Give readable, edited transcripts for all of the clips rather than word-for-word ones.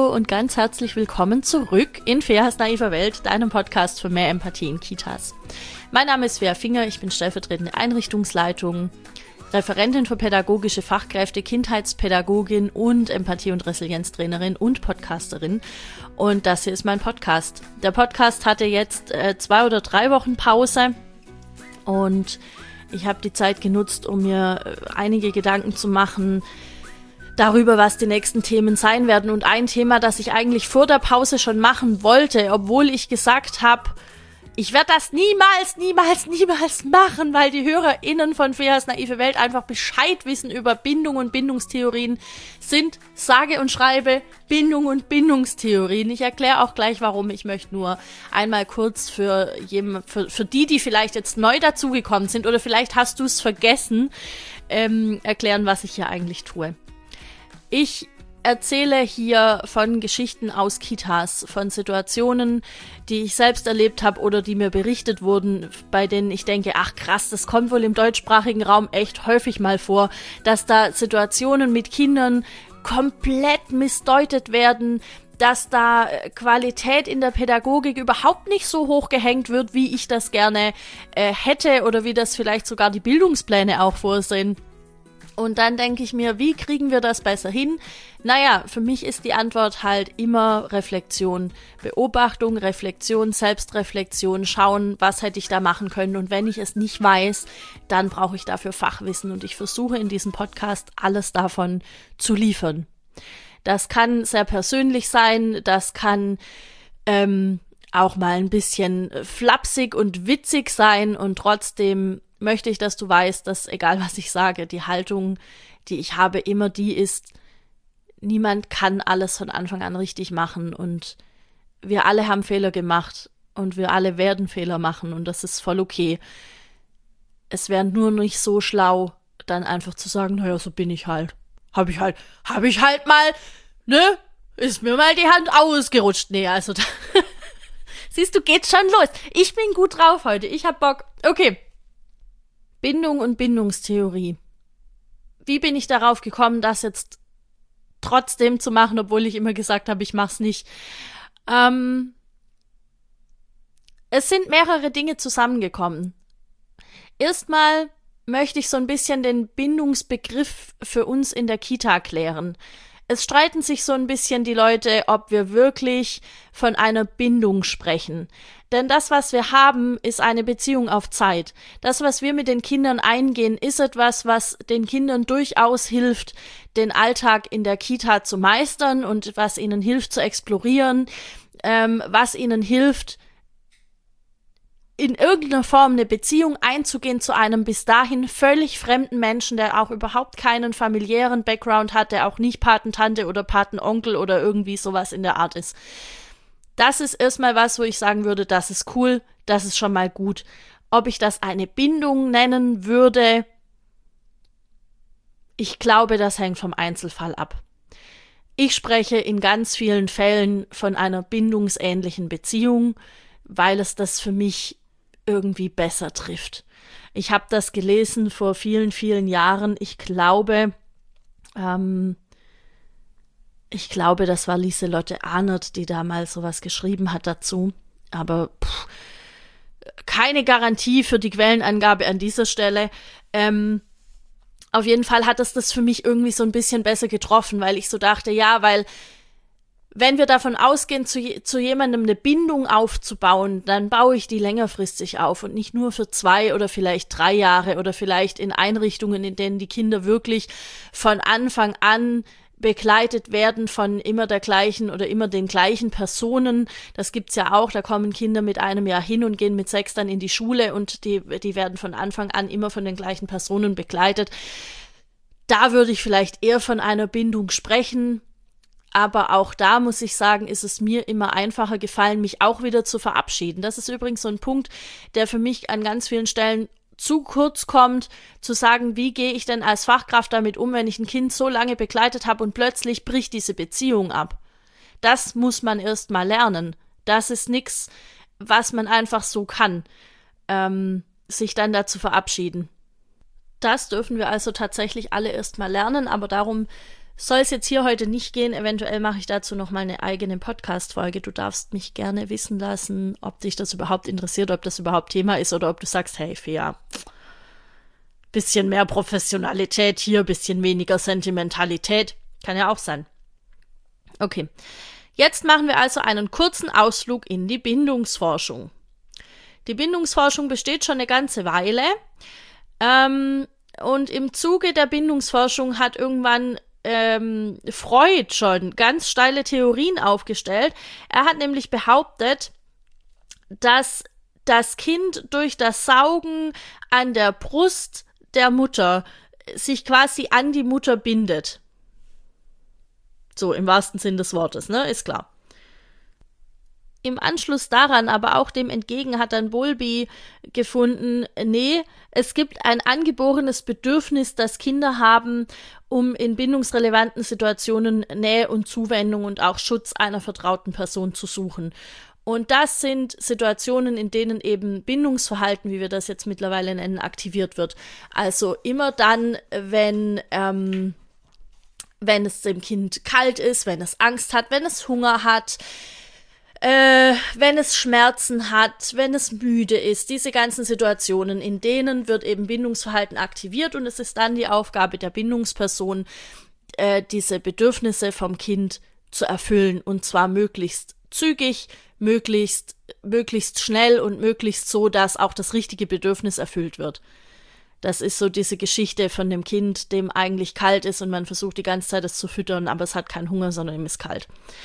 und ganz herzlich willkommen zurück in Feas naiver Welt, deinem Podcast für mehr Empathie in Kitas. Mein Name ist Fea Finger, ich bin stellvertretende Einrichtungsleitung, Referentin für pädagogische Fachkräfte, Kindheitspädagogin und Empathie- und Resilienztrainerin und Podcasterin. Und das hier ist mein Podcast. Der Podcast hatte jetzt 2 oder 3 Wochen Pause und ich habe die Zeit genutzt, um mir einige Gedanken zu machen darüber, was die nächsten Themen sein werden. Und ein Thema, das ich eigentlich vor der Pause schon machen wollte, obwohl ich gesagt habe, ich werde das niemals machen, weil die HörerInnen von Feas naive Welt einfach Bescheid wissen über Bindung und Bindungstheorien, sind sage und schreibe Bindung und Bindungstheorien. Ich erkläre auch gleich, warum. Ich möchte nur einmal kurz für die vielleicht jetzt neu dazugekommen sind oder vielleicht hast du es vergessen, erklären, was ich hier eigentlich tue. Ich erzähle hier von Geschichten aus Kitas, von Situationen, die ich selbst erlebt habe oder die mir berichtet wurden, bei denen ich denke, ach krass, das kommt wohl im deutschsprachigen Raum echt häufig mal vor, dass da Situationen mit Kindern komplett missdeutet werden, dass da Qualität in der Pädagogik überhaupt nicht so hoch gehängt wird, wie ich das gerne hätte oder wie das vielleicht sogar die Bildungspläne auch vorsehen. Und dann denke ich mir, wie kriegen wir das besser hin? Naja, für mich ist die Antwort halt immer Reflexion. Beobachtung, Reflexion, Selbstreflexion, schauen, was hätte ich da machen können. Und wenn ich es nicht weiß, dann brauche ich dafür Fachwissen. Und ich versuche in diesem Podcast alles davon zu liefern. Das kann sehr persönlich sein, das kann auch mal ein bisschen flapsig und witzig sein und trotzdem möchte ich, dass du weißt, dass, egal was ich sage, die Haltung, die ich habe, immer die ist, niemand kann alles von Anfang an richtig machen und wir alle haben Fehler gemacht und wir alle werden Fehler machen und das ist voll okay. Es wäre nur nicht so schlau, dann einfach zu sagen, naja, so bin ich halt. Hab ich halt mal, ne? Ist mir mal die Hand ausgerutscht. Nee, also da siehst du, geht's schon los. Ich bin gut drauf heute, ich hab Bock. Okay. Bindung und Bindungstheorie. Wie bin ich darauf gekommen, das jetzt trotzdem zu machen, obwohl ich immer gesagt habe, ich mach's nicht? Es sind mehrere Dinge zusammengekommen. Erstmal möchte ich so ein bisschen den Bindungsbegriff für uns in der Kita klären. Es streiten sich so ein bisschen die Leute, ob wir wirklich von einer Bindung sprechen. Denn das, was wir haben, ist eine Beziehung auf Zeit. Das, was wir mit den Kindern eingehen, ist etwas, was den Kindern durchaus hilft, den Alltag in der Kita zu meistern und was ihnen hilft zu explorieren, was ihnen hilft, in irgendeiner Form eine Beziehung einzugehen zu einem bis dahin völlig fremden Menschen, der auch überhaupt keinen familiären Background hat, der auch nicht Patentante oder Patenonkel oder irgendwie sowas in der Art ist. Das ist erstmal was, wo ich sagen würde, das ist cool, das ist schon mal gut. Ob ich das eine Bindung nennen würde, ich glaube, das hängt vom Einzelfall ab. Ich spreche in ganz vielen Fällen von einer bindungsähnlichen Beziehung, weil es das für mich irgendwie besser trifft. Ich habe das gelesen vor vielen, vielen Jahren. Ich glaube, das war Lieselotte Ahnert, die da mal sowas geschrieben hat dazu. Aber keine Garantie für die Quellenangabe an dieser Stelle. Auf jeden Fall hat es das für mich irgendwie so ein bisschen besser getroffen, weil ich so dachte, ja, weil wenn wir davon ausgehen, zu jemandem eine Bindung aufzubauen, dann baue ich die längerfristig auf und nicht nur für 2 oder vielleicht 3 Jahre oder vielleicht in Einrichtungen, in denen die Kinder wirklich von Anfang an begleitet werden von immer der gleichen oder immer den gleichen Personen. Das gibt's ja auch, da kommen Kinder mit 1 Jahr hin und gehen mit 6 dann in die Schule und die werden von Anfang an immer von den gleichen Personen begleitet. Da würde ich vielleicht eher von einer Bindung sprechen. Aber auch da muss ich sagen, ist es mir immer einfacher gefallen, mich auch wieder zu verabschieden. Das ist übrigens so ein Punkt, der für mich an ganz vielen Stellen zu kurz kommt, zu sagen, wie gehe ich denn als Fachkraft damit um, wenn ich ein Kind so lange begleitet habe und plötzlich bricht diese Beziehung ab. Das muss man erst mal lernen. Das ist nichts, was man einfach so kann, sich dann dazu verabschieden. Das dürfen wir also tatsächlich alle erst mal lernen, aber darum Soll es jetzt hier heute nicht gehen, eventuell mache ich dazu nochmal eine eigene Podcast-Folge. Du darfst mich gerne wissen lassen, ob dich das überhaupt interessiert, ob das überhaupt Thema ist oder ob du sagst, hey Fea, bisschen mehr Professionalität hier, bisschen weniger Sentimentalität. Kann ja auch sein. Okay, jetzt machen wir also einen kurzen Ausflug in die Bindungsforschung. Die Bindungsforschung besteht schon eine ganze Weile und im Zuge der Bindungsforschung hat irgendwann Freud schon ganz steile Theorien aufgestellt. Er hat nämlich behauptet, dass das Kind durch das Saugen an der Brust der Mutter sich quasi an die Mutter bindet. So, im wahrsten Sinn des Wortes, ne? Ist klar. Im Anschluss daran, aber auch dem entgegen, hat dann Bowlby gefunden, nee, es gibt ein angeborenes Bedürfnis, das Kinder haben, um in bindungsrelevanten Situationen Nähe und Zuwendung und auch Schutz einer vertrauten Person zu suchen. Und das sind Situationen, in denen eben Bindungsverhalten, wie wir das jetzt mittlerweile nennen, aktiviert wird. Also immer dann, wenn es dem Kind kalt ist, wenn es Angst hat, wenn es Hunger hat, wenn es Schmerzen hat, wenn es müde ist, diese ganzen Situationen, in denen wird eben Bindungsverhalten aktiviert und es ist dann die Aufgabe der Bindungsperson, diese Bedürfnisse vom Kind zu erfüllen und zwar möglichst zügig, möglichst schnell und möglichst so, dass auch das richtige Bedürfnis erfüllt wird. Das ist so diese Geschichte von dem Kind, dem eigentlich kalt ist und man versucht die ganze Zeit es zu füttern, aber es hat keinen Hunger, sondern ihm ist kalt.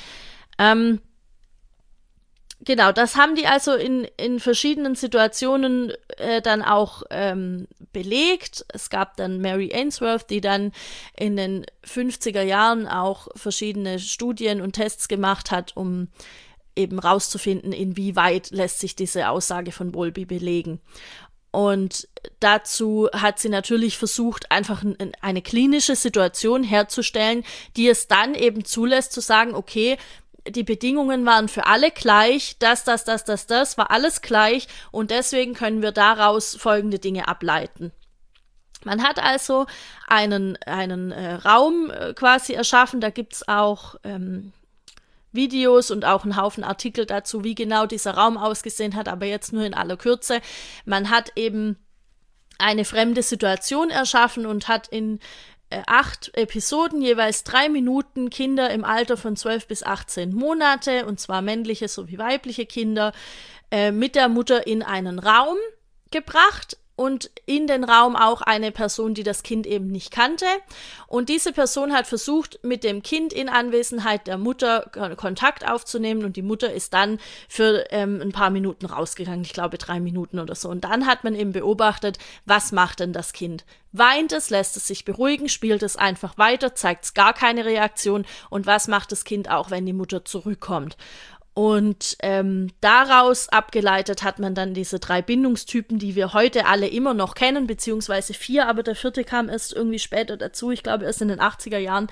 Genau, das haben die also in verschiedenen Situationen dann auch belegt. Es gab dann Mary Ainsworth, die dann in den 50er Jahren auch verschiedene Studien und Tests gemacht hat, um eben rauszufinden, inwieweit lässt sich diese Aussage von Bowlby belegen. Und dazu hat sie natürlich versucht, einfach eine klinische Situation herzustellen, die es dann eben zulässt zu sagen, okay, die Bedingungen waren für alle gleich, das war alles gleich und deswegen können wir daraus folgende Dinge ableiten. Man hat also einen Raum quasi erschaffen, da gibt's auch Videos und auch einen Haufen Artikel dazu, wie genau dieser Raum ausgesehen hat, aber jetzt nur in aller Kürze. Man hat eben eine fremde Situation erschaffen und hat in 8 Episoden, jeweils 3 Minuten, Kinder im Alter von 12 bis 18 Monate, und zwar männliche sowie weibliche Kinder, mit der Mutter in einen Raum gebracht und in den Raum auch eine Person, die das Kind eben nicht kannte. Und diese Person hat versucht, mit dem Kind in Anwesenheit der Mutter Kontakt aufzunehmen und die Mutter ist dann für ein paar Minuten rausgegangen, ich glaube 3 Minuten oder so. Und dann hat man eben beobachtet, was macht denn das Kind? Weint es, lässt es sich beruhigen, spielt es einfach weiter, zeigt es gar keine Reaktion und was macht das Kind auch, wenn die Mutter zurückkommt? Und daraus abgeleitet hat man dann diese 3 Bindungstypen, die wir heute alle immer noch kennen, beziehungsweise 4, aber der 4. kam erst irgendwie später dazu, ich glaube erst in den 80er Jahren.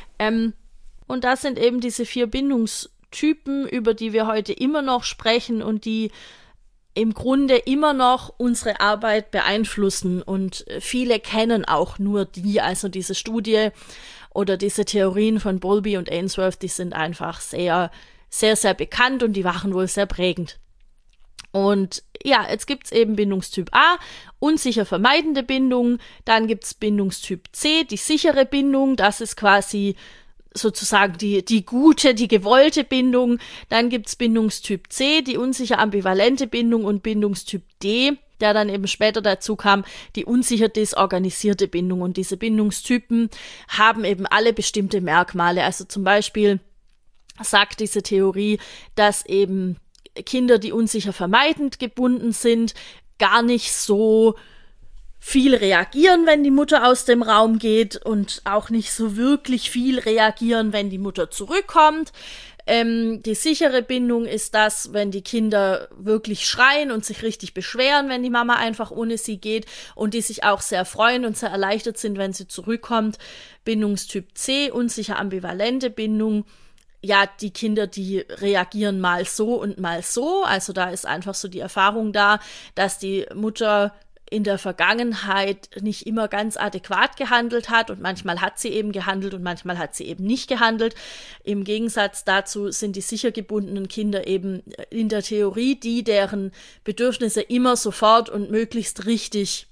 Und das sind eben diese 4 Bindungstypen, über die wir heute immer noch sprechen und die im Grunde immer noch unsere Arbeit beeinflussen. Und viele kennen auch nur die, also diese Studie oder diese Theorien von Bowlby und Ainsworth, die sind einfach sehr, sehr, sehr bekannt und die waren wohl sehr prägend. Und ja, jetzt gibt's eben Bindungstyp A, unsicher vermeidende Bindung, dann gibt's Bindungstyp C, die sichere Bindung, das ist quasi sozusagen die gute, die gewollte Bindung, dann gibt's Bindungstyp C, die unsicher ambivalente Bindung und Bindungstyp D, der dann eben später dazu kam, die unsicher desorganisierte Bindung und diese Bindungstypen haben eben alle bestimmte Merkmale, also zum Beispiel sagt diese Theorie, dass eben Kinder, die unsicher vermeidend gebunden sind, gar nicht so viel reagieren, wenn die Mutter aus dem Raum geht und auch nicht so wirklich viel reagieren, wenn die Mutter zurückkommt. Die sichere Bindung ist das, wenn die Kinder wirklich schreien und sich richtig beschweren, wenn die Mama einfach ohne sie geht und die sich auch sehr freuen und sehr erleichtert sind, wenn sie zurückkommt. Bindungstyp C, unsicher ambivalente Bindung. Ja, die Kinder, die reagieren mal so und mal so. Also da ist einfach so die Erfahrung da, dass die Mutter in der Vergangenheit nicht immer ganz adäquat gehandelt hat und manchmal hat sie eben gehandelt und manchmal hat sie eben nicht gehandelt. Im Gegensatz dazu sind die sicher gebundenen Kinder eben in der Theorie die, deren Bedürfnisse immer sofort und möglichst richtig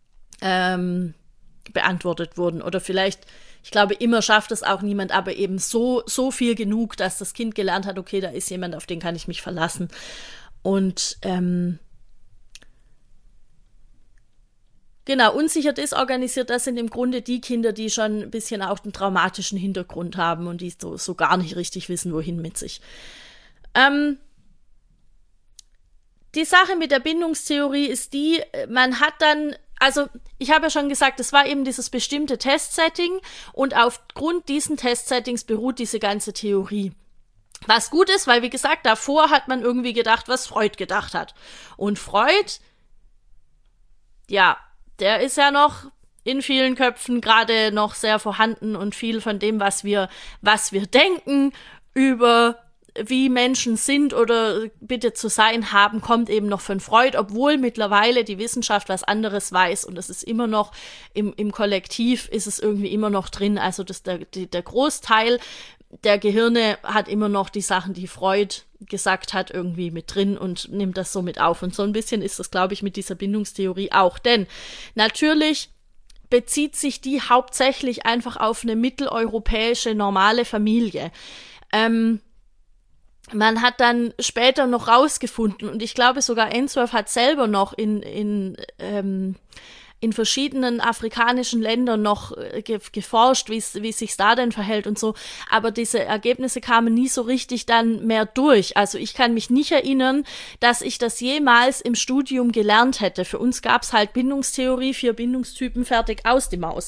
beantwortet wurden. Oder vielleicht, ich glaube, immer schafft es auch niemand, aber eben so viel genug, dass das Kind gelernt hat, okay, da ist jemand, auf den kann ich mich verlassen. Und genau, unsicher desorganisiert, das sind im Grunde die Kinder, die schon ein bisschen auch einen traumatischen Hintergrund haben und die so gar nicht richtig wissen, wohin mit sich. Die Sache mit der Bindungstheorie ist die, man hat dann, also ich habe ja schon gesagt, es war eben dieses bestimmte Testsetting und aufgrund diesen Testsettings beruht diese ganze Theorie. Was gut ist, weil wie gesagt, davor hat man irgendwie gedacht, was Freud gedacht hat. Und Freud, ja, der ist ja noch in vielen Köpfen gerade noch sehr vorhanden und viel von dem, was wir denken über wie Menschen sind oder bitte zu sein haben, kommt eben noch von Freud, obwohl mittlerweile die Wissenschaft was anderes weiß und es ist immer noch, im Kollektiv ist es irgendwie immer noch drin, also der Großteil der Gehirne hat immer noch die Sachen, die Freud gesagt hat, irgendwie mit drin und nimmt das so mit auf. Und so ein bisschen ist das, glaube ich, mit dieser Bindungstheorie auch. Denn natürlich bezieht sich die hauptsächlich einfach auf eine mitteleuropäische normale Familie. Man hat dann später noch rausgefunden, und ich glaube sogar Ainsworth hat selber noch in verschiedenen afrikanischen Ländern noch geforscht, wie sich's da denn verhält und so. Aber diese Ergebnisse kamen nie so richtig dann mehr durch. Also ich kann mich nicht erinnern, dass ich das jemals im Studium gelernt hätte. Für uns gab's halt Bindungstheorie, 4 Bindungstypen, fertig, aus die Maus.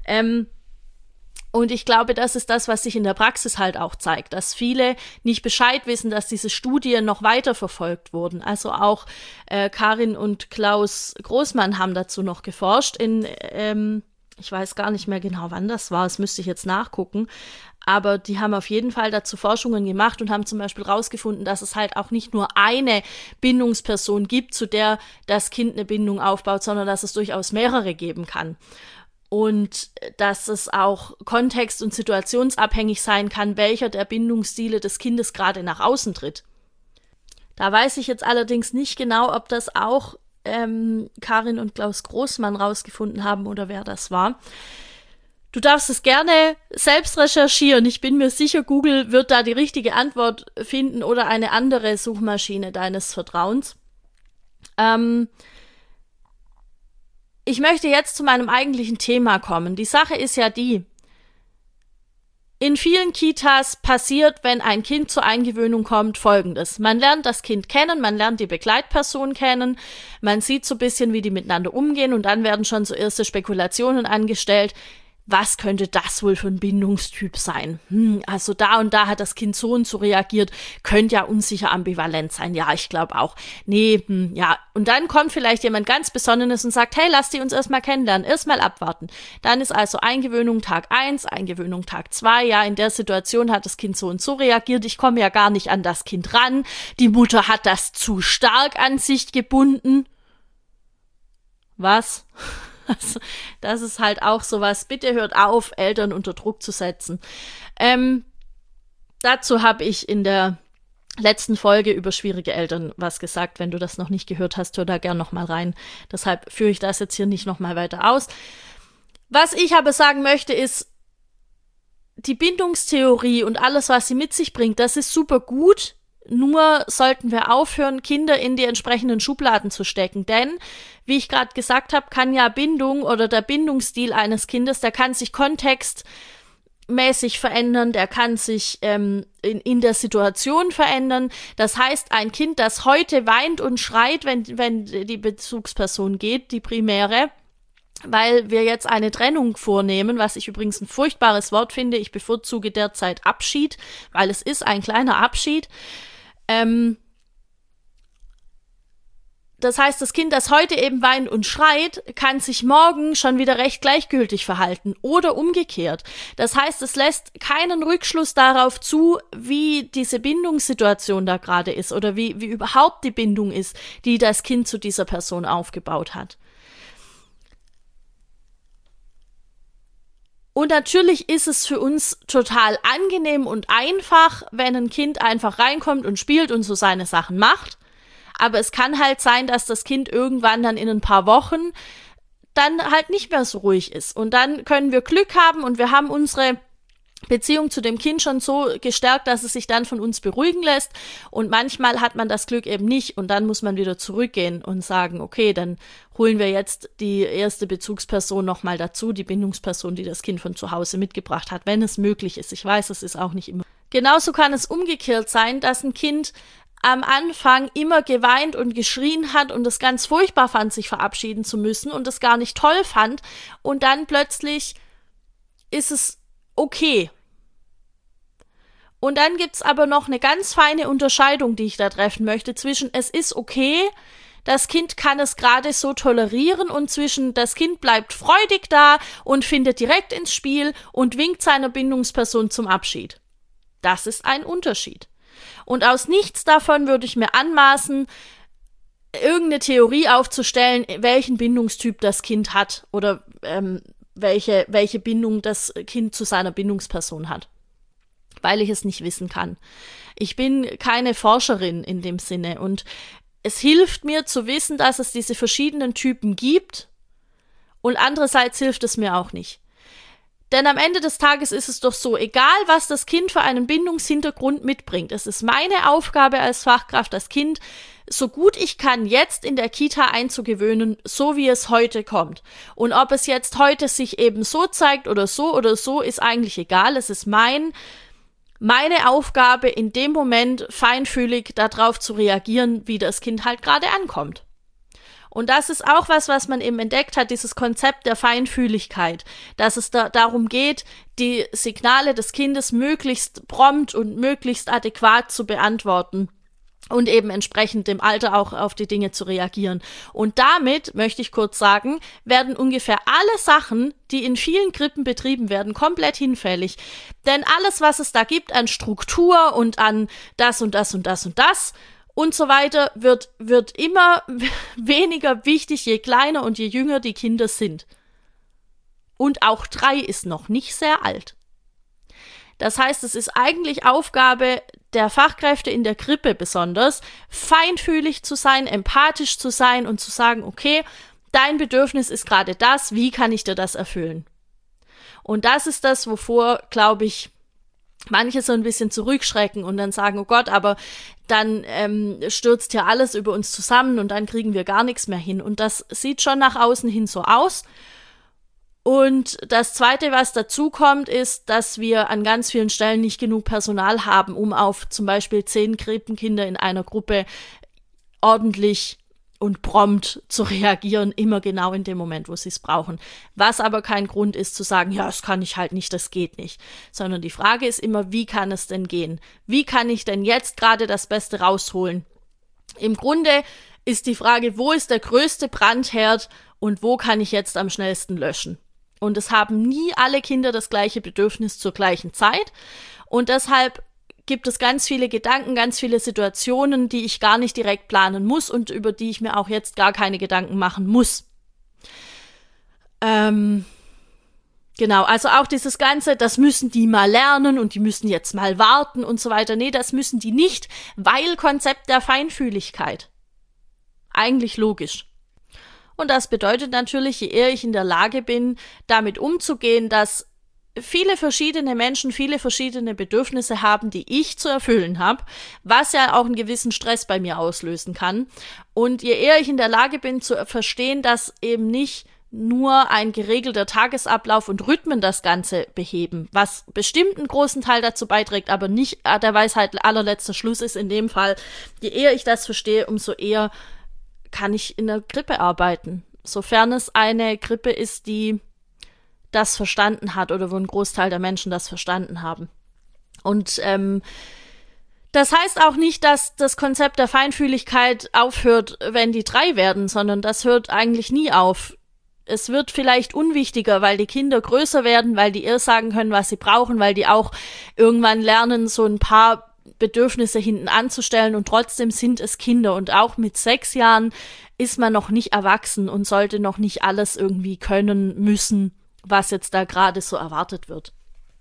Und ich glaube, das ist das, was sich in der Praxis halt auch zeigt, dass viele nicht Bescheid wissen, dass diese Studien noch weiter verfolgt wurden. Also auch Karin und Klaus Großmann haben dazu noch geforscht ich weiß gar nicht mehr genau, wann das war, das müsste ich jetzt nachgucken, aber die haben auf jeden Fall dazu Forschungen gemacht und haben zum Beispiel rausgefunden, dass es halt auch nicht nur eine Bindungsperson gibt, zu der das Kind eine Bindung aufbaut, sondern dass es durchaus mehrere geben kann. Und dass es auch kontext- und situationsabhängig sein kann, welcher der Bindungsstile des Kindes gerade nach außen tritt. Da weiß ich jetzt allerdings nicht genau, ob das auch Karin und Klaus Großmann rausgefunden haben oder wer das war. Du darfst es gerne selbst recherchieren. Ich bin mir sicher, Google wird da die richtige Antwort finden oder eine andere Suchmaschine deines Vertrauens. Ich möchte jetzt zu meinem eigentlichen Thema kommen. Die Sache ist ja die, in vielen Kitas passiert, wenn ein Kind zur Eingewöhnung kommt, Folgendes. Man lernt das Kind kennen, man lernt die Begleitperson kennen, man sieht so ein bisschen, wie die miteinander umgehen und dann werden schon so erste Spekulationen angestellt. Was könnte das wohl für ein Bindungstyp sein? Also da und da hat das Kind so und so reagiert, könnte ja unsicher ambivalent sein. Ja, ich glaube auch. Nee, ja. Und dann kommt vielleicht jemand ganz Besonderes und sagt, hey, lass die uns erstmal kennenlernen, erstmal abwarten. Dann ist also Eingewöhnung Tag 1, Eingewöhnung Tag 2. Ja, in der Situation hat das Kind so und so reagiert. Ich komme ja gar nicht an das Kind ran. Die Mutter hat das zu stark an sich gebunden. Was? Also, das ist halt auch sowas, bitte hört auf, Eltern unter Druck zu setzen. Dazu habe ich in der letzten Folge über schwierige Eltern was gesagt. Wenn du das noch nicht gehört hast, hör da gern noch mal rein. Deshalb führe ich das jetzt hier nicht noch mal weiter aus. Was ich aber sagen möchte ist, die Bindungstheorie und alles, was sie mit sich bringt, das ist super gut. Nur sollten wir aufhören, Kinder in die entsprechenden Schubladen zu stecken. Denn, wie ich gerade gesagt habe, kann ja Bindung oder der Bindungsstil eines Kindes, der kann sich kontextmäßig verändern, der kann sich in der Situation verändern. Das heißt, ein Kind, das heute weint und schreit, wenn die Bezugsperson geht, die primäre, weil wir jetzt eine Trennung vornehmen, was ich übrigens ein furchtbares Wort finde. Ich bevorzuge derzeit Abschied, weil es ist ein kleiner Abschied. Das heißt, das Kind, das heute eben weint und schreit, kann sich morgen schon wieder recht gleichgültig verhalten oder umgekehrt. Das heißt, es lässt keinen Rückschluss darauf zu, wie diese Bindungssituation da gerade ist oder wie überhaupt die Bindung ist, die das Kind zu dieser Person aufgebaut hat. Und natürlich ist es für uns total angenehm und einfach, wenn ein Kind einfach reinkommt und spielt und so seine Sachen macht. Aber es kann halt sein, dass das Kind irgendwann dann in ein paar Wochen dann halt nicht mehr so ruhig ist. Und dann können wir Glück haben und wir haben unsere Beziehung zu dem Kind schon so gestärkt, dass es sich dann von uns beruhigen lässt. Und manchmal hat man das Glück eben nicht und dann muss man wieder zurückgehen und sagen, okay, dann holen wir jetzt die erste Bezugsperson nochmal dazu, die Bindungsperson, die das Kind von zu Hause mitgebracht hat, wenn es möglich ist. Ich weiß, es ist auch nicht immer. Genauso kann es umgekehrt sein, dass ein Kind am Anfang immer geweint und geschrien hat und es ganz furchtbar fand, sich verabschieden zu müssen und es gar nicht toll fand. Und dann plötzlich ist es okay. Und dann gibt's aber noch eine ganz feine Unterscheidung, die ich da treffen möchte, zwischen es ist okay, das Kind kann es gerade so tolerieren und zwischen das Kind bleibt freudig da und findet direkt ins Spiel und winkt seiner Bindungsperson zum Abschied. Das ist ein Unterschied. Und aus nichts davon würde ich mir anmaßen, irgendeine Theorie aufzustellen, welchen Bindungstyp das Kind hat oder welche Bindung das Kind zu seiner Bindungsperson hat, weil ich es nicht wissen kann. Ich bin keine Forscherin in dem Sinne und es hilft mir zu wissen, dass es diese verschiedenen Typen gibt und andererseits hilft es mir auch nicht. Denn am Ende des Tages ist es doch so, egal was das Kind für einen Bindungshintergrund mitbringt, es ist meine Aufgabe als Fachkraft, das Kind so gut ich kann jetzt in der Kita einzugewöhnen, so wie es heute kommt. Und ob es jetzt heute sich eben so zeigt oder so, ist eigentlich egal. Es ist meine Aufgabe, in dem Moment feinfühlig darauf zu reagieren, wie das Kind halt gerade ankommt. Und das ist auch was man eben entdeckt hat, dieses Konzept der Feinfühligkeit, dass es darum geht, die Signale des Kindes möglichst prompt und möglichst adäquat zu beantworten und eben entsprechend dem Alter auch auf die Dinge zu reagieren. Und damit, möchte ich kurz sagen, werden ungefähr alle Sachen, die in vielen Krippen betrieben werden, komplett hinfällig. Denn alles, was es da gibt an Struktur und an das und das und das und das und so weiter, wird immer weniger wichtig, je kleiner und je jünger die Kinder sind. Und auch 3 ist noch nicht sehr alt. Das heißt, es ist eigentlich Aufgabe der Fachkräfte in der Krippe besonders, feinfühlig zu sein, empathisch zu sein und zu sagen, okay, dein Bedürfnis ist gerade das, wie kann ich dir das erfüllen? Und das ist das, wovor, glaube ich, manche so ein bisschen zurückschrecken und dann sagen, oh Gott, aber dann stürzt hier alles über uns zusammen und dann kriegen wir gar nichts mehr hin. Und das sieht schon nach außen hin so aus. Und das Zweite, was dazu kommt, ist, dass wir an ganz vielen Stellen nicht genug Personal haben, um auf zum Beispiel 10 Krippenkinder in einer Gruppe ordentlich und prompt zu reagieren, immer genau in dem Moment, wo sie es brauchen. Was aber kein Grund ist zu sagen, ja, das kann ich halt nicht, das geht nicht. Sondern die Frage ist immer, wie kann es denn gehen? Wie kann ich denn jetzt gerade das Beste rausholen? Im Grunde ist die Frage, wo ist der größte Brandherd und wo kann ich jetzt am schnellsten löschen? Und es haben nie alle Kinder das gleiche Bedürfnis zur gleichen Zeit. Und deshalb gibt es ganz viele Gedanken, ganz viele Situationen, die ich gar nicht direkt planen muss und über die ich mir auch jetzt gar keine Gedanken machen muss. Genau, also auch dieses Ganze, das müssen die mal lernen und die müssen jetzt mal warten und so weiter. Nee, das müssen die nicht, weil Konzept der Feinfühligkeit. Eigentlich logisch. Und das bedeutet natürlich, je eher ich in der Lage bin, damit umzugehen, dass viele verschiedene Menschen viele verschiedene Bedürfnisse haben, die ich zu erfüllen habe, was ja auch einen gewissen Stress bei mir auslösen kann. Und je eher ich in der Lage bin zu verstehen, dass eben nicht nur ein geregelter Tagesablauf und Rhythmen das Ganze beheben, was bestimmt einen großen Teil dazu beiträgt, aber nicht der Weisheit allerletzter Schluss ist in dem Fall. Je eher ich das verstehe, umso eher kann ich in der Krippe arbeiten, sofern es eine Krippe ist, die das verstanden hat oder wo ein Großteil der Menschen das verstanden haben. Und das heißt auch nicht, dass das Konzept der Feinfühligkeit aufhört, wenn die 3 werden, sondern das hört eigentlich nie auf. Es wird vielleicht unwichtiger, weil die Kinder größer werden, weil die eher sagen können, was sie brauchen, weil die auch irgendwann lernen, so ein paar Bedürfnisse hinten anzustellen und trotzdem sind es Kinder und auch mit 6 Jahren ist man noch nicht erwachsen und sollte noch nicht alles irgendwie können müssen was jetzt da gerade so erwartet wird.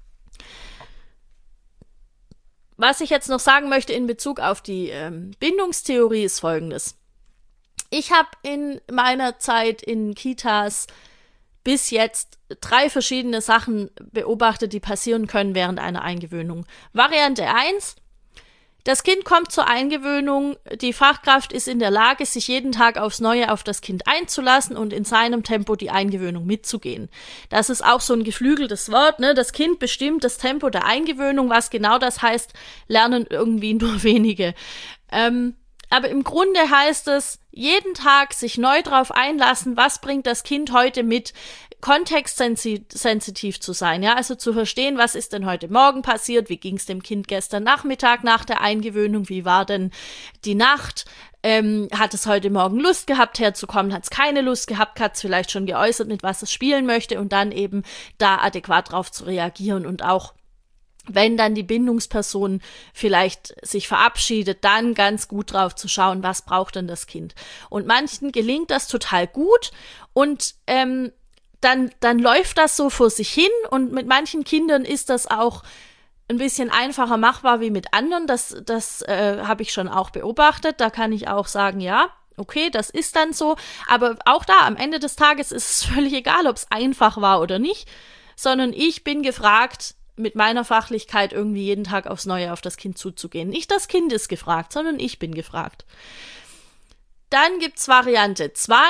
Was ich jetzt noch sagen möchte in Bezug auf die Bindungstheorie ist Folgendes. Ich habe in meiner Zeit in Kitas bis jetzt 3 verschiedene Sachen beobachtet, die passieren können während einer Eingewöhnung. Variante 1: Das Kind kommt zur Eingewöhnung, die Fachkraft ist in der Lage, sich jeden Tag aufs Neue auf das Kind einzulassen und in seinem Tempo die Eingewöhnung mitzugehen. Das ist auch so ein geflügeltes Wort, ne? Das Kind bestimmt das Tempo der Eingewöhnung, was genau das heißt, lernen irgendwie nur wenige. Aber im Grunde heißt es, jeden Tag sich neu drauf einlassen, was bringt das Kind heute mit, kontextsensitiv zu sein, ja, also zu verstehen, was ist denn heute Morgen passiert, wie ging es dem Kind gestern Nachmittag nach der Eingewöhnung, wie war denn die Nacht, hat es heute Morgen Lust gehabt herzukommen, hat es keine Lust gehabt, hat es vielleicht schon geäußert, mit was es spielen möchte und dann eben da adäquat drauf zu reagieren und auch wenn dann die Bindungsperson vielleicht sich verabschiedet, dann ganz gut drauf zu schauen, was braucht denn das Kind. Und manchen gelingt das total gut und dann läuft das so vor sich hin und mit manchen Kindern ist das auch ein bisschen einfacher machbar wie mit anderen. Das habe ich schon auch beobachtet. Da kann ich auch sagen, ja, okay, das ist dann so. Aber auch da, am Ende des Tages ist es völlig egal, ob es einfach war oder nicht, sondern ich bin gefragt, mit meiner Fachlichkeit irgendwie jeden Tag aufs Neue auf das Kind zuzugehen. Nicht das Kind ist gefragt, sondern ich bin gefragt. Dann gibt's Variante 2.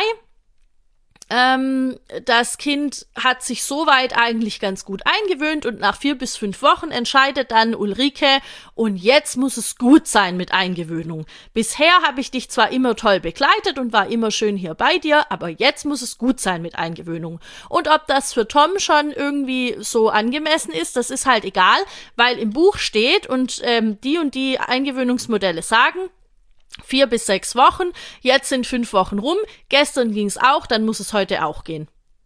Das Kind hat sich soweit eigentlich ganz gut eingewöhnt und nach 4 bis 5 Wochen entscheidet dann Ulrike, und jetzt muss es gut sein mit Eingewöhnung. Bisher habe ich dich zwar immer toll begleitet und war immer schön hier bei dir, aber jetzt muss es gut sein mit Eingewöhnung. Und ob das für Tom schon irgendwie so angemessen ist, das ist halt egal, weil im Buch steht und die Eingewöhnungsmodelle sagen, 4 bis 6 Wochen, jetzt sind 5 Wochen rum, gestern ging es auch, dann muss es heute auch gehen.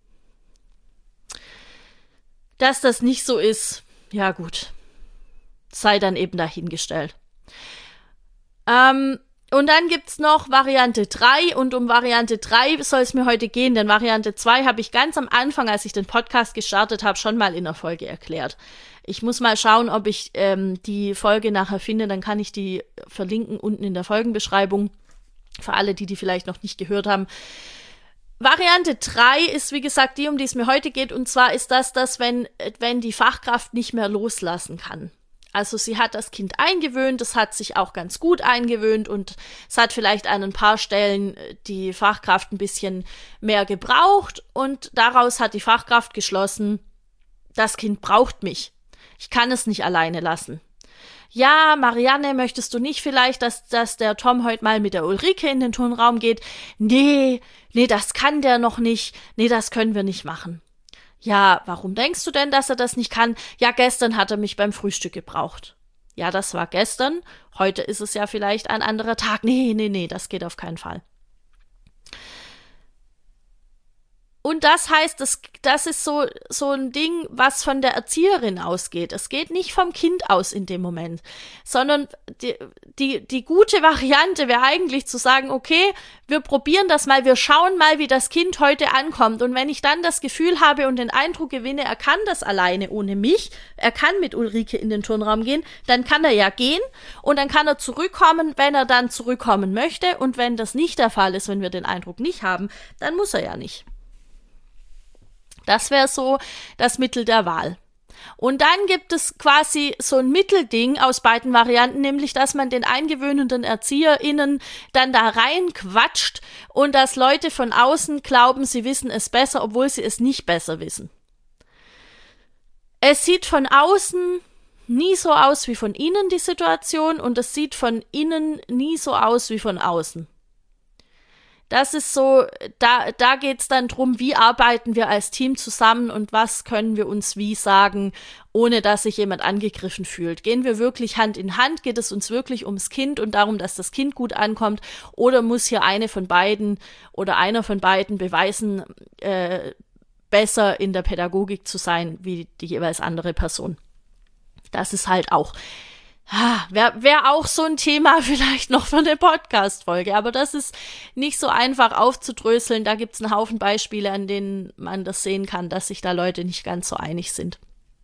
Dass das nicht so ist, ja gut, sei dann eben dahingestellt. Und dann gibt's noch Variante 3 und um Variante 3 soll es mir heute gehen, denn Variante 2 habe ich ganz am Anfang, als ich den Podcast gestartet habe, schon mal in der Folge erklärt. Ich muss mal schauen, ob ich die Folge nachher finde, dann kann ich die verlinken unten in der Folgenbeschreibung, für alle, die vielleicht noch nicht gehört haben. Variante 3 ist, wie gesagt, die, um die es mir heute geht, und zwar ist das, dass wenn die Fachkraft nicht mehr loslassen kann. Also sie hat das Kind eingewöhnt, es hat sich auch ganz gut eingewöhnt und es hat vielleicht an ein paar Stellen die Fachkraft ein bisschen mehr gebraucht und daraus hat die Fachkraft geschlossen, das Kind braucht mich. Ich kann es nicht alleine lassen. Ja, Marianne, möchtest du nicht vielleicht, dass der Tom heute mal mit der Ulrike in den Turnraum geht? Nee, das kann der noch nicht. Nee, das können wir nicht machen. Ja, warum denkst du denn, dass er das nicht kann? Ja, gestern hat er mich beim Frühstück gebraucht. Ja, das war gestern. Heute ist es ja vielleicht ein anderer Tag. Nee, das geht auf keinen Fall. Und das heißt, das ist so ein Ding, was von der Erzieherin ausgeht. Es geht nicht vom Kind aus in dem Moment, sondern die gute Variante wäre eigentlich zu sagen, okay, wir probieren das mal, wir schauen mal, wie das Kind heute ankommt. Und wenn ich dann das Gefühl habe und den Eindruck gewinne, er kann das alleine ohne mich, er kann mit Ulrike in den Turnraum gehen, dann kann er ja gehen und dann kann er zurückkommen, wenn er dann zurückkommen möchte. Und wenn das nicht der Fall ist, wenn wir den Eindruck nicht haben, dann muss er ja nicht. Das wäre so das Mittel der Wahl. Und dann gibt es quasi so ein Mittelding aus beiden Varianten, nämlich, dass man den eingewöhnenden ErzieherInnen dann da reinquatscht und dass Leute von außen glauben, sie wissen es besser, obwohl sie es nicht besser wissen. Es sieht von außen nie so aus wie von innen, die Situation, und es sieht von innen nie so aus wie von außen. Das ist so, da geht's dann drum, wie arbeiten wir als Team zusammen und was können wir uns wie sagen, ohne dass sich jemand angegriffen fühlt. Gehen wir wirklich Hand in Hand? Geht es uns wirklich ums Kind und darum, dass das Kind gut ankommt? Oder muss hier eine von beiden oder einer von beiden beweisen, besser in der Pädagogik zu sein wie die jeweils andere Person? Das ist halt auch Wäre auch so ein Thema vielleicht noch für eine Podcast-Folge, aber das ist nicht so einfach aufzudröseln. Da gibt's einen Haufen Beispiele, an denen man das sehen kann, dass sich da Leute nicht ganz so einig sind.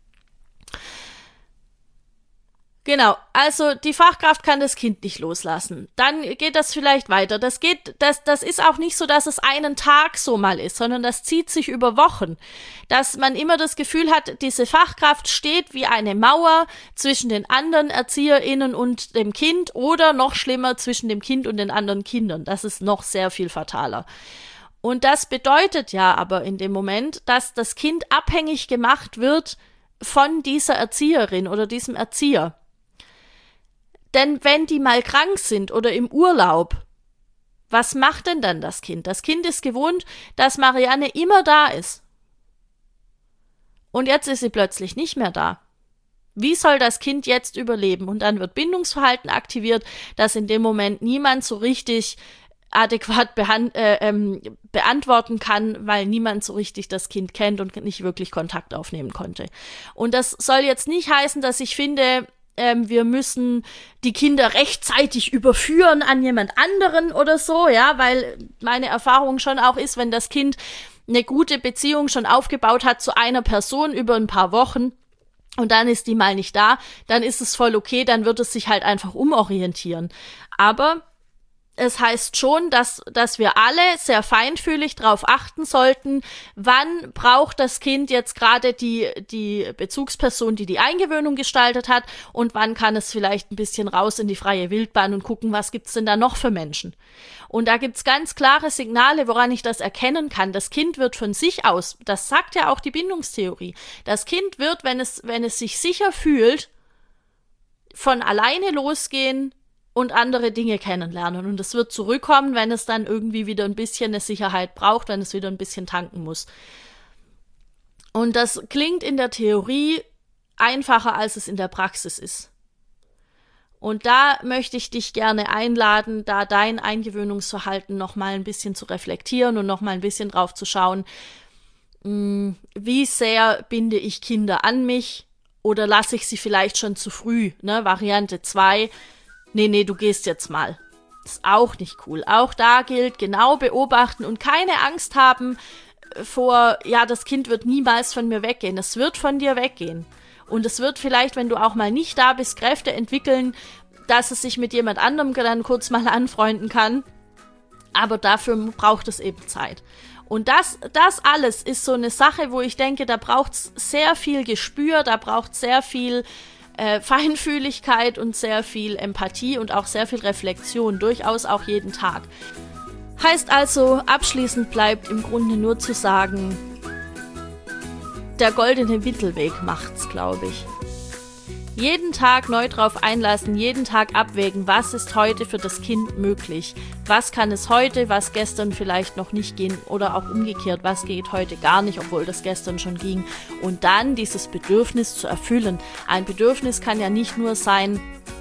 Genau, also die Fachkraft kann das Kind nicht loslassen. Dann geht das vielleicht weiter. Das ist auch nicht so, dass es einen Tag so mal ist, sondern das zieht sich über Wochen. Dass man immer das Gefühl hat, diese Fachkraft steht wie eine Mauer zwischen den anderen ErzieherInnen und dem Kind oder noch schlimmer zwischen dem Kind und den anderen Kindern. Das ist noch sehr viel fataler. Und das bedeutet ja aber in dem Moment, dass das Kind abhängig gemacht wird von dieser Erzieherin oder diesem Erzieher. Denn wenn die mal krank sind oder im Urlaub, was macht denn dann das Kind? Das Kind ist gewohnt, dass Marianne immer da ist. Und jetzt ist sie plötzlich nicht mehr da. Wie soll das Kind jetzt überleben? Und dann wird Bindungsverhalten aktiviert, das in dem Moment niemand so richtig adäquat beantworten kann, weil niemand so richtig das Kind kennt und nicht wirklich Kontakt aufnehmen konnte. Und das soll jetzt nicht heißen, dass ich finde, wir müssen die Kinder rechtzeitig überführen an jemand anderen oder so, ja, weil meine Erfahrung schon auch ist, wenn das Kind eine gute Beziehung schon aufgebaut hat zu einer Person über ein paar Wochen und dann ist die mal nicht da, dann ist es voll okay, dann wird es sich halt einfach umorientieren. Aber es heißt schon, dass wir alle sehr feinfühlig darauf achten sollten, wann braucht das Kind jetzt gerade die Bezugsperson, die Eingewöhnung gestaltet hat und wann kann es vielleicht ein bisschen raus in die freie Wildbahn und gucken, was gibt's denn da noch für Menschen. Und da gibt's ganz klare Signale, woran ich das erkennen kann. Das Kind wird von sich aus, das sagt ja auch die Bindungstheorie, das Kind wird, wenn es sich sicher fühlt, von alleine losgehen und andere Dinge kennenlernen. Und es wird zurückkommen, wenn es dann irgendwie wieder ein bisschen eine Sicherheit braucht, wenn es wieder ein bisschen tanken muss. Und das klingt in der Theorie einfacher, als es in der Praxis ist. Und da möchte ich dich gerne einladen, da dein Eingewöhnungsverhalten nochmal ein bisschen zu reflektieren und nochmal ein bisschen drauf zu schauen, wie sehr binde ich Kinder an mich oder lasse ich sie vielleicht schon zu früh, ne? Variante 2, nee, du gehst jetzt mal. Ist auch nicht cool. Auch da gilt, genau beobachten und keine Angst haben vor, ja, das Kind wird niemals von mir weggehen. Es wird von dir weggehen. Und es wird vielleicht, wenn du auch mal nicht da bist, Kräfte entwickeln, dass es sich mit jemand anderem dann kurz mal anfreunden kann. Aber dafür braucht es eben Zeit. Und das alles ist so eine Sache, wo ich denke, da braucht es sehr viel Gespür, da braucht es sehr viel Feinfühligkeit und sehr viel Empathie und auch sehr viel Reflexion, durchaus auch jeden Tag. Heißt also, abschließend bleibt im Grunde nur zu sagen, der goldene Mittelweg macht's, glaube ich. Jeden Tag neu drauf einlassen, jeden Tag abwägen, was ist heute für das Kind möglich? Was kann es heute, was gestern vielleicht noch nicht ging oder auch umgekehrt, was geht heute gar nicht, obwohl das gestern schon ging. Und dann dieses Bedürfnis zu erfüllen. Ein Bedürfnis kann ja nicht nur sein,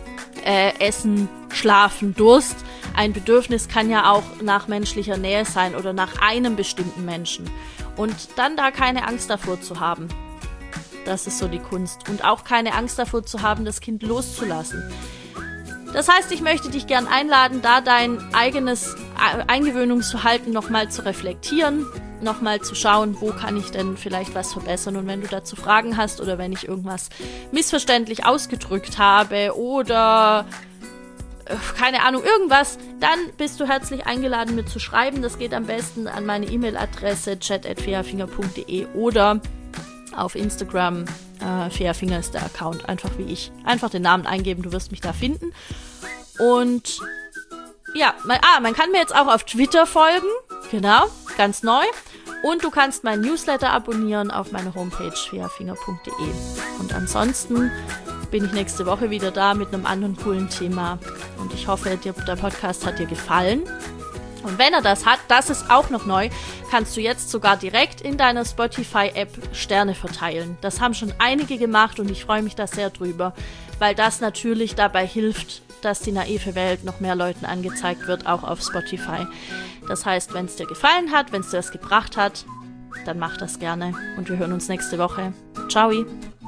Essen, Schlafen, Durst. Ein Bedürfnis kann ja auch nach menschlicher Nähe sein oder nach einem bestimmten Menschen. Und dann da keine Angst davor zu haben. Das ist so die Kunst. Und auch keine Angst davor zu haben, das Kind loszulassen. Das heißt, ich möchte dich gern einladen, da dein eigenes Eingewöhnungsverhalten nochmal zu reflektieren, nochmal zu schauen, wo kann ich denn vielleicht was verbessern. Und wenn du dazu Fragen hast oder wenn ich irgendwas missverständlich ausgedrückt habe oder keine Ahnung, irgendwas, dann bist du herzlich eingeladen, mir zu schreiben. Das geht am besten an meine E-Mail-Adresse chat@feafinger.de oder auf Instagram, Feafinger ist der Account, einfach wie ich. Einfach den Namen eingeben, du wirst mich da finden. Und ja, man kann mir jetzt auch auf Twitter folgen, genau, ganz neu. Und du kannst meinen Newsletter abonnieren auf meiner Homepage feafinger.de. Und ansonsten bin ich nächste Woche wieder da mit einem anderen coolen Thema. Und ich hoffe, der Podcast hat dir gefallen. Und wenn er das hat, das ist auch noch neu, kannst du jetzt sogar direkt in deiner Spotify-App Sterne verteilen. Das haben schon einige gemacht und ich freue mich da sehr drüber, weil das natürlich dabei hilft, dass die naive Welt noch mehr Leuten angezeigt wird, auch auf Spotify. Das heißt, wenn es dir gefallen hat, wenn es dir was gebracht hat, dann mach das gerne und wir hören uns nächste Woche. Ciao!